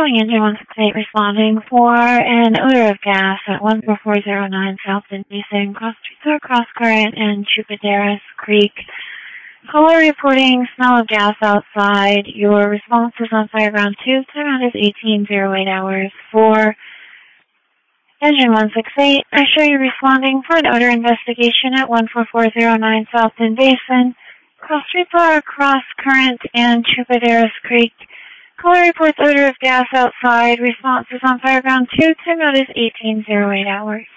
showing engine 168 responding for an odor of gas at 14409 South Basin, cross current and Chupaderas Creek. Caller reporting smell of gas outside. Your response is on Fireground 2. Timeout is 18:08 hours. For engine 168, I show you responding for an odor investigation at 14409 South Basin. Cross current and Chupaderas Creek. Caller reports odor of gas outside. Response is on Fireground 2. Timeout is 18:08 hours.